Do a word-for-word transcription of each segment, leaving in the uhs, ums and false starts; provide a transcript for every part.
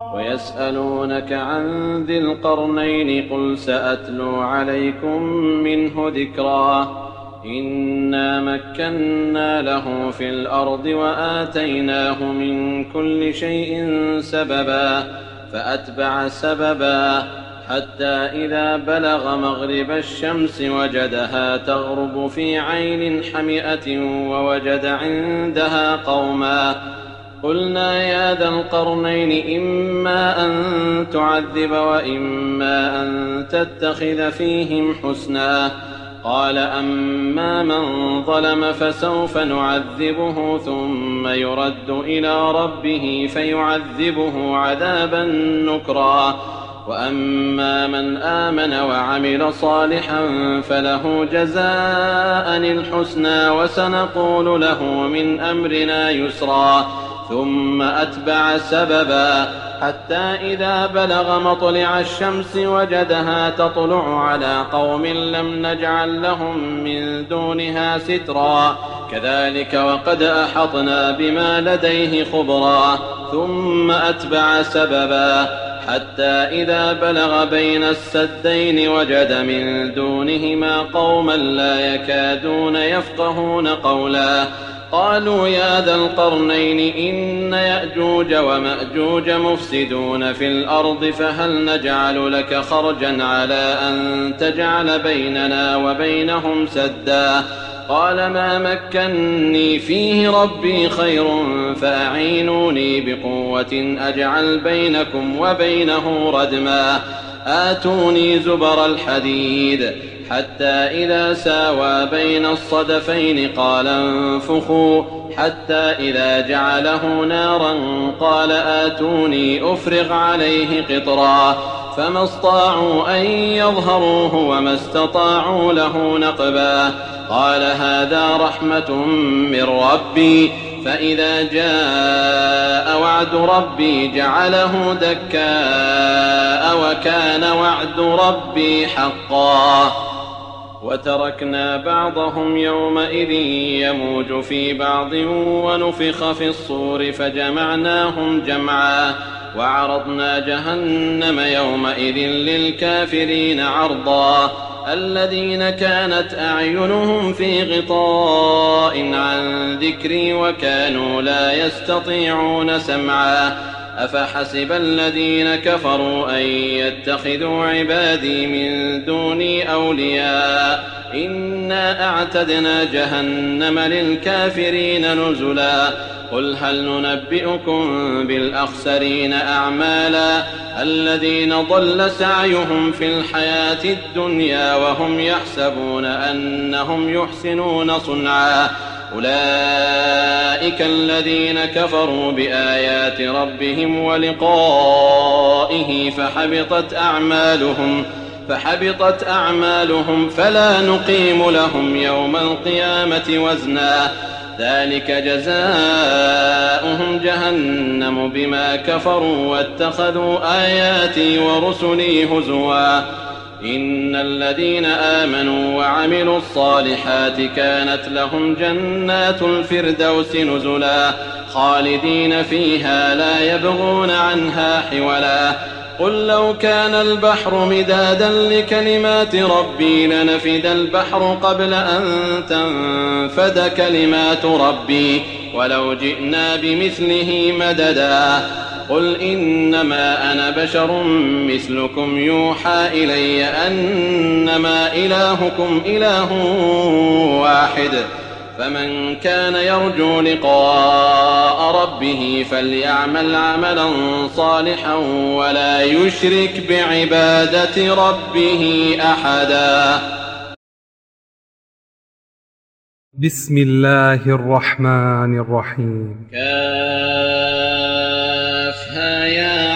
ويسألونك عن ذي القرنين قل سأتلو عليكم منه ذكرا إنا مكنا له في الأرض وآتيناه من كل شيء سببا فأتبع سببا حتى إذا بلغ مغرب الشمس وجدها تغرب في عين حمئة ووجد عندها قوما قلنا يا ذا القرنين إما أن تعذب وإما أن تتخذ فيهم حسنا قال أما من ظلم فسوف نعذبه ثم يرد إلى ربه فيعذبه عذابا نكرا وأما من آمن وعمل صالحا فله جزاء الحسنى وسنقول له من أمرنا يسرا ثم أتبع سببا حتى إذا بلغ مطلع الشمس وجدها تطلع على قوم لم نجعل لهم من دونها سترا كذلك وقد أحطنا بما لديه خبرا ثم أتبع سببا حتى إذا بلغ بين السدين وجد من دونهما قوما لا يكادون يفقهون قولا قالوا يا ذا القرنين إن يأجوج ومأجوج مفسدون في الأرض فهل نجعل لك خرجا على أن تجعل بيننا وبينهم سدا قال ما مكني فيه ربي خير فأعينوني بقوة أجعل بينكم وبينه ردما آتوني زبر الحديد حتى إذا ساوى بين الصدفين قال انفخوا حتى إذا جعله نارا قال آتوني أفرغ عليه قطرا فما استطاعوا أن يظهروه وما استطاعوا له نقبا قال هذا رحمة من ربي فإذا جاء وعد ربي جعله دكاء وكان وعد ربي حقا وتركنا بعضهم يومئذ يموج في بعض ونفخ في الصور فجمعناهم جمعا وعرضنا جهنم يومئذ للكافرين عرضا الذين كانت أعينهم في غطاء عن ذكري وكانوا لا يستطيعون سمعا أفحسب الذين كفروا أن يتخذوا عبادي من دوني أولياء إنا أعتدنا جهنم للكافرين نزلا قل هل ننبئكم بالأخسرين أعمالا الذين ضل سعيهم في الحياة الدنيا وهم يحسبون أنهم يحسنون صنعا أولئك الذين كفروا بآيات ربهم ولقائه فحبطت أعمالهم فحبطت أعمالهم فلا نقيم لهم يوم القيامة وزنا ذلك جزاؤهم جهنم بما كفروا واتخذوا آياتي ورسلي هزوا إن الذين آمنوا وعملوا الصالحات كانت لهم جنات الفردوس نزلا خالدين فيها لا يبغون عنها حولا قل لو كان البحر مدادا لكلمات ربي لنفد البحر قبل أن تنفد كلمات ربي ولو جئنا بمثله مددا قل إنما أنا بشر مثلكم يوحى إلي أنما إلهكم إله واحد فمن كان يرجو لقاء ربه فليعمل عملا صالحا ولا يشرك بعبادة ربه أحدا. بسم الله الرحمن الرحيم. كافها يا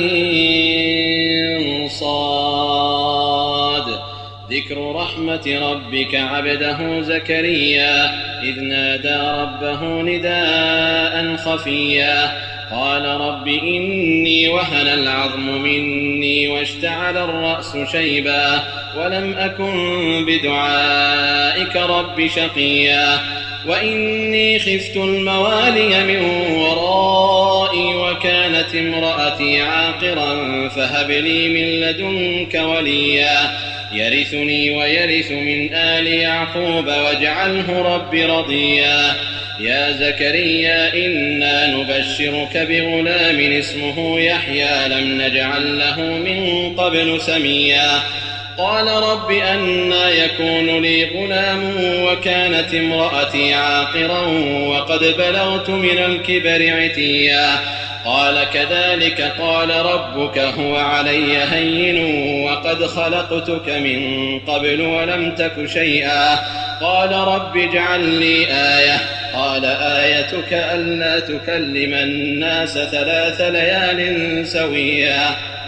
عين صاد ذكر رحمة ربك عبده زكريا إذ نادى ربه نداء خفيا قال رب إني وهن العظم مني واشتعل الرأس شيبا ولم أكن بدعائك رب شقيا وإني خفت الموالي من ورائي وكانت امرأتي عاقرا فهب لي من لدنك وليا يرثني ويرث من آل يعقوب واجعله رب رضيا يا زكريا إنا نبشرك بغلام اسمه يحيى لم نجعل له من قبل سميا قال رب أنى يكون لي غلام وكانت امرأتي عاقرا وقد بلغت من الكبر عتيا قال كذلك قال ربك هو علي هين وقد خلقتك من قبل ولم تك شيئا قال رب اجعل لي آية قال آيتك ألا تكلم الناس ثلاث ليال سويا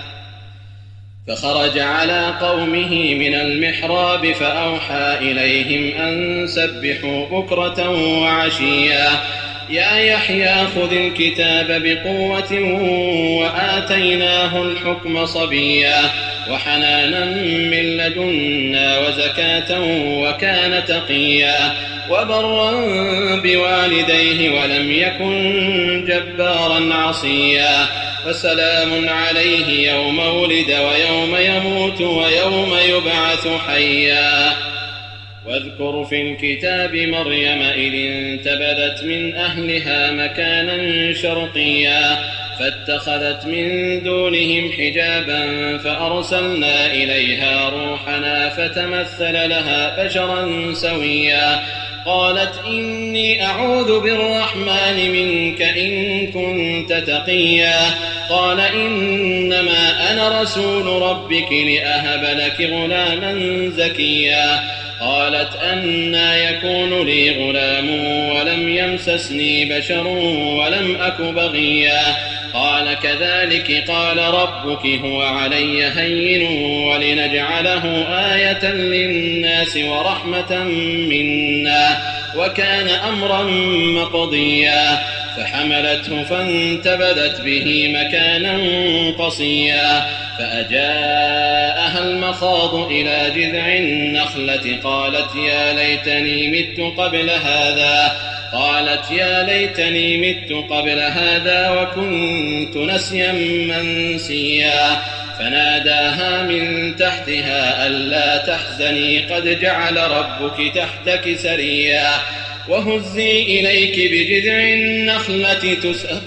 فخرج على قومه من المحراب فأوحى إليهم أن سبحوا بكرة وعشيا يا يحيى خذ الكتاب بقوة وآتيناه الحكم صبيا وحنانا من لدنا وزكاة وكان تقيا وبرا بوالديه ولم يكن جبارا عصيا وسلام عليه يوم ولد ويوم يموت ويوم يبعث حيا واذكر في الكتاب مريم إذ انتبذت من أهلها مكانا شرقيا فاتخذت من دونهم حجابا فأرسلنا إليها روحنا فتمثل لها بشرا سويا قالت إني أعوذ بالرحمن منك إن كنت تقيا قال إنما أنا رسول ربك لأهب لك غلاما زكيا قالت أنى يكون لي غلام ولم يمسسني بشر ولم أك بغيا قال كذلك قال ربك هو علي هين ولنجعله آية للناس ورحمة منا وكان أمرا مقضيا فحملته فانتبذت به مكانا قصيا فأجاءها المخاض إلى جذع النخلة قالت يا ليتني مت قبل هذا قالت يا ليتني مت قبل هذا وكنت نسيا منسيا فناداها من تحتها ألا تحزني قد جعل ربك تحتك سريا وهزي إليك بجذع النخلة تسأل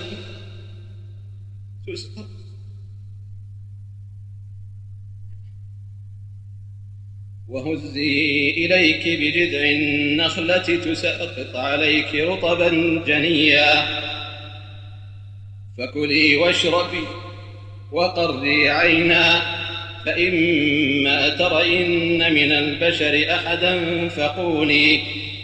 تسأل وهزي إليك بجذع النخلة تساقط عليك رطبا جنيا فكلي واشربي وقري عينا فإما ترين من البشر أحدا فقولي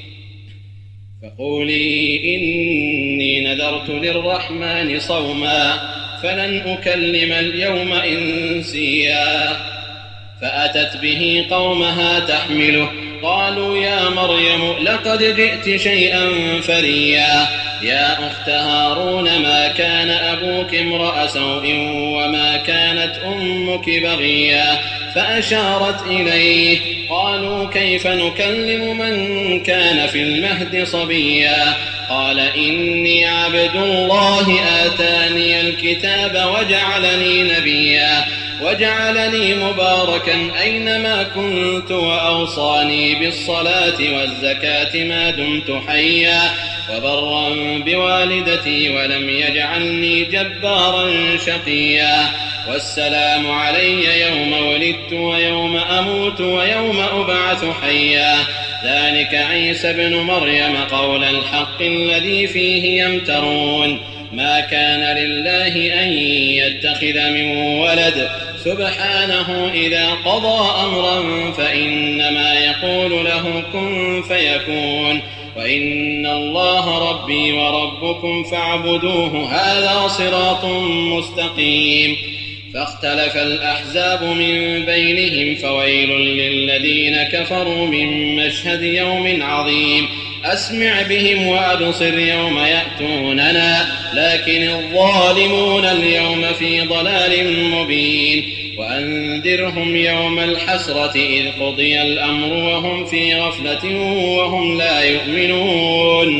فقولي إني نذرت للرحمن صوما فلن أكلم اليوم إنسيا فأتت به قومها تحمله قالوا يا مريم لقد جئت شيئا فريا يا أخت هارون ما كان أبوك امرأ سوء وما كانت أمك بغيا فأشارت إليه قالوا كيف نكلم من كان في المهد صبيا قال إني عبد الله آتاني الكتاب وجعلني نبيا وجعلني مباركا أينما كنت وأوصاني بالصلاة والزكاة ما دمت حيا وبرا بوالدتي ولم يجعلني جبارا شقيا والسلام علي يوم ولدت ويوم أموت ويوم أبعث حيا ذلك عيسى ابن مريم قول الحق الذي فيه يمترون ما كان لله أن يتخذ من ولد سبحانه إذا قضى أمرا فإنما يقول له كن فيكون وإن الله ربي وربكم فاعبدوه هذا صراط مستقيم فاختلف الأحزاب من بينهم فويل للذين كفروا من مشهد يوم عظيم أسمع بهم وأبصر يوم يأتوننا لكن الظالمون اليوم في ضلال مبين وأنذرهم يوم الحسرة إذ قضي الأمر وهم في غفلة وهم لا يؤمنون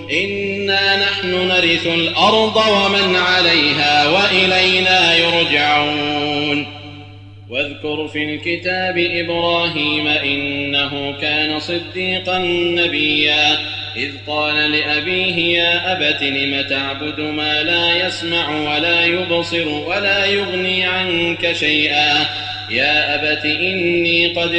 إنا نحن نرث الأرض ومن عليها وإلينا يرجعون. واذكر في الكتاب إبراهيم إنه كان صديقا نبيا إذ قال لأبيه يا أبت لم تعبد ما لا يسمع ولا يبصر ولا يغني عنك شيئا يا أبت إني قد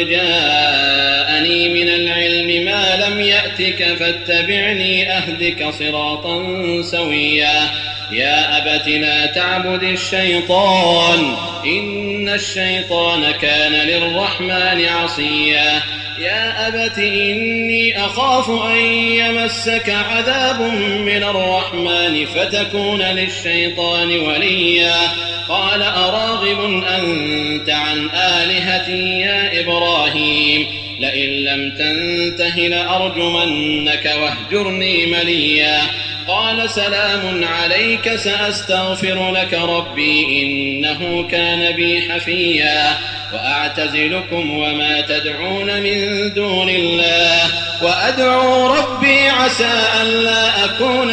جاءني من العلم ما لم يأتك فاتبعني أهدك صراطا سويا يا أبت لا تعبد الشيطان إن الشيطان كان للرحمن عصيا يا أبت إني أخاف أن يمسك عذاب من الرحمن فتكون للشيطان وليا قال أراغب أنت عن آلهتي يا إبراهيم لئن لم تنته لأرجمنك واهجرني مليا قال سلام عليك سأستغفر لك ربي إنه كان بي حفيا وأعتزلكم وما تدعون من دون الله وأدعو ربي عسى ألا أكون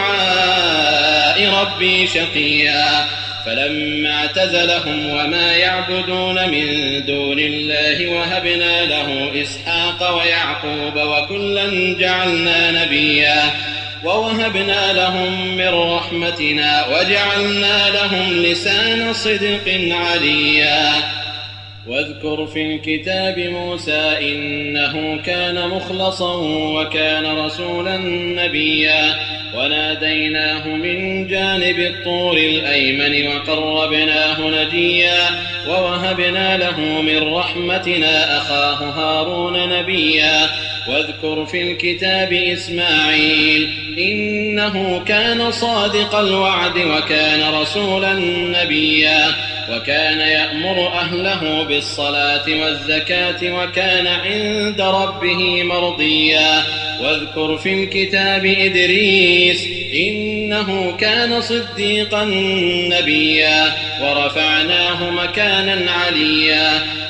بدعاء ربي شقيا فلما اعتزلهم وما يعبدون من دون الله وهبنا له إسحاق ويعقوب وكلا جعلنا نبيا ووهبنا لهم من رحمتنا وجعلنا لهم لسان صدق عليا واذكر في الكتاب موسى إنه كان مخلصا وكان رسولا نبيا وناديناه من جانب الطور الأيمن وقربناه نجيا ووهبنا له من رحمتنا أخاه هارون نبيا واذكر في الكتاب إسماعيل إنه كان صادق الوعد وكان رسولا نبيا وكان يأمر أهله بالصلاة والزكاة وكان عند ربه مرضيا واذكر في الكتاب إدريس إنه كان صديقا نبيا ورفعناه مكانا عليا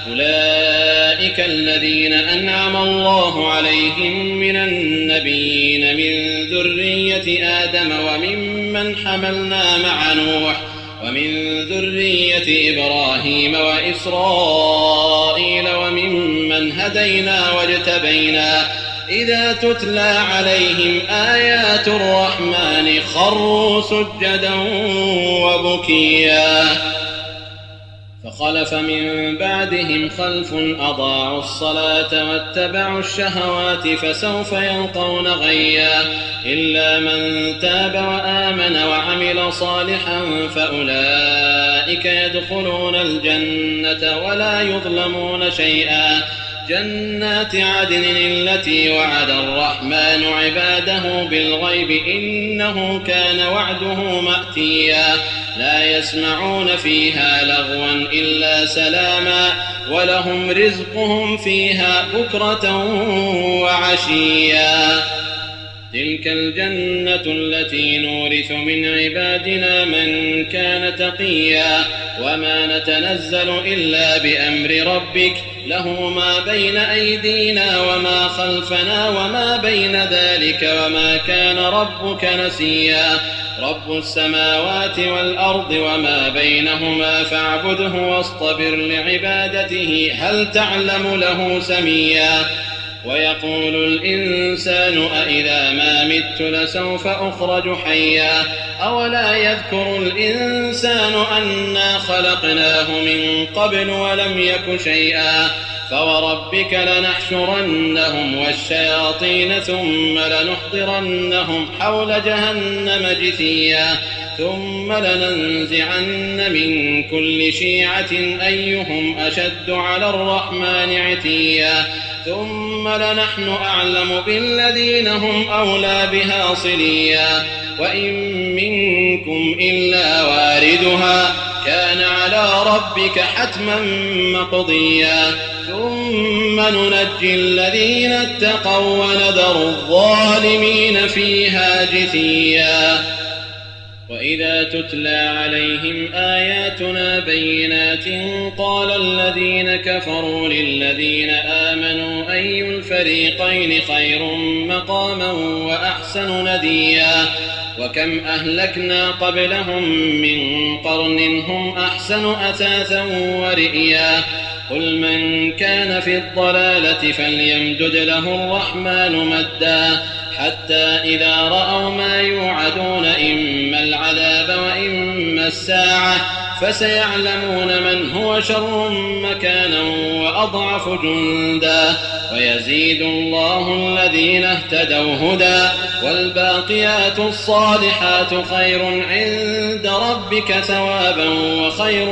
أولئك الذين أنعم الله عليهم من النبيين من ذرية آدم وممن حملنا مع نوح ومن ذرية إبراهيم وإسرائيل وممن هدينا واجتبينا إذا تتلى عليهم آيات الرحمن خروا سجدا وبكيا فخلف من بعدهم خلف أضاعوا الصلاة واتبعوا الشهوات فسوف يلقون غيا إلا من تاب وآمن وعمل صالحا فأولئك يدخلون الجنة ولا يظلمون شيئا جنات عدن التي وعد الرحمن عباده بالغيب إنه كان وعده مأتيا لا يسمعون فيها لغوا إلا سلاما ولهم رزقهم فيها بكرة وعشيا تلك الجنة التي نورث من عبادنا من كان تقيا وما نتنزل إلا بأمر ربك له ما بين أيدينا وما خلفنا وما بين ذلك وما كان ربك نسيا رب السماوات والأرض وما بينهما فاعبده واصطبر لعبادته هل تعلم له سميا ويقول الإنسان أإذا ما مت لسوف أخرج حيا أولا يذكر الإنسان أنا خلقناه من قبل ولم يك شيئا فوربك لنحشرنهم والشياطين ثم لنحضرنهم حول جهنم جثيا ثم لننزعن من كل شيعة أيهم أشد على الرحمن عتيا ثم لنحن أعلم بالذين هم أولى بها صليا وإن منكم إلا واردها كان على ربك حتما مقضيا ثم ننجي الذين اتقوا ونذر الظالمين فيها جثيا وإذا تتلى عليهم آياتنا بينات قال الذين كفروا للذين آمنوا أي الفريقين خير مقاما وأحسن نديا وكم أهلكنا قبلهم من قرن هم أحسن أثاثا ورئيا قل من كان في الضلالة فليمدد له الرحمن مدا حتى إذا رأوا ما يوعدون إما العذاب وإما الساعة فسيعلمون من هو شر مكانا وأضعف جندا ويزيد الله الذين اهتدوا هدى والباقيات الصالحات خير عند ربك ثوابا وخير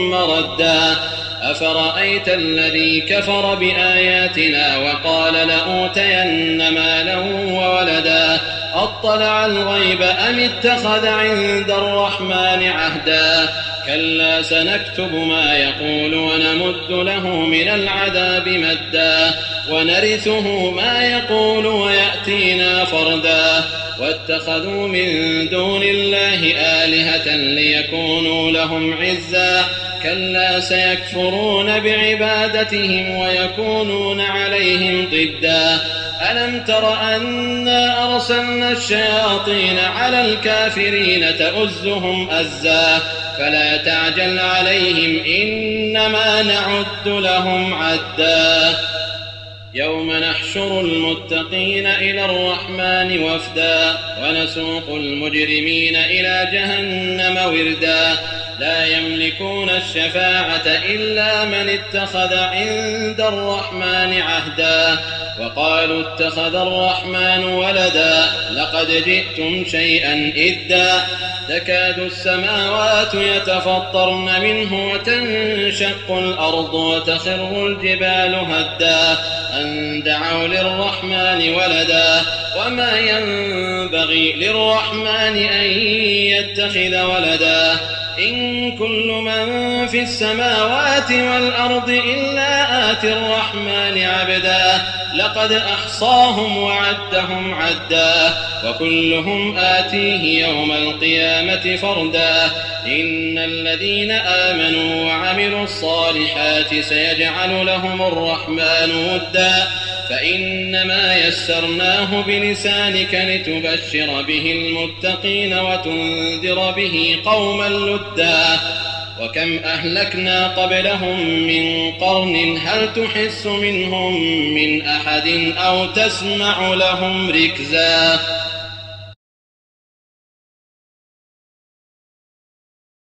مردا أفرأيت الذي كفر بآياتنا وقال لأوتين مالا وولدا أطلع الغيب أم اتخذ عند الرحمن عهدا كلا سنكتب ما يقول ونمد له من العذاب مدا ونرثه ما يقول ويأتينا فردا واتخذوا من دون الله آلهة ليكونوا لهم عزا كلا سيكفرون بعبادتهم ويكونون عليهم ضدا ألم تر أنا أرسلنا الشياطين على الكافرين تؤزهم أزا فلا تعجل عليهم إنما نعد لهم عدا يوم نحشر المتقين إلى الرحمن وفدا ونسوق المجرمين إلى جهنم وردا لا يملكون الشفاعة إلا من اتخذ عند الرحمن عهدا وقالوا اتخذ الرحمن ولدا لقد جئتم شيئا إدا تكاد السماوات يتفطرن منه وتنشق الأرض وتخر الجبال هدا أن دعوا للرحمن ولدا وما ينبغي للرحمن أن يتخذ ولدا إن كل من في السماوات والأرض إلا آتي الرحمن عبدا لقد أحصاهم وعدهم عدا وكلهم آتيه يوم القيامة فردا إن الذين آمنوا وعملوا الصالحات سيجعل لهم الرحمن ودا فإنما يسرناه بلسانك لتبشر به المتقين وتنذر به قوما لدا وكم أهلكنا قبلهم من قرن هل تحس منهم من أحد أو تسمع لهم ركزا